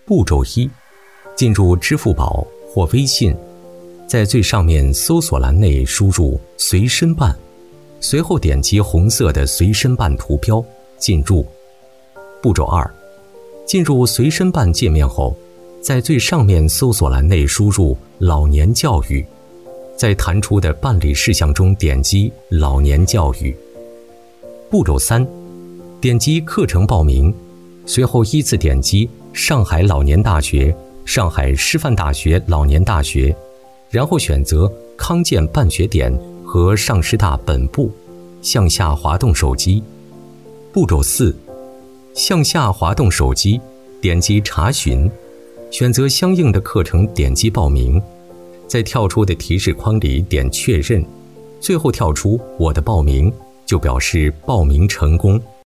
步骤1，进入支付宝或微信，在最上面搜索栏内输入随身办，随后点击红色的随身办图标进入。步骤2，进入随身办界面后，在最上面搜索栏内输入老年教育，在弹出的办理事项中点击老年教育。步骤3，点击课程报名，随后依次点击上海老年大学、上海师范大学老年大学，然后选择康健办学点和上师大本部，向下滑动手机。步骤4，向下滑动手机，点击查询，选择相应的课程，点击报名，在跳出的提示框里点确认，最后跳出我的报名，就表示报名成功。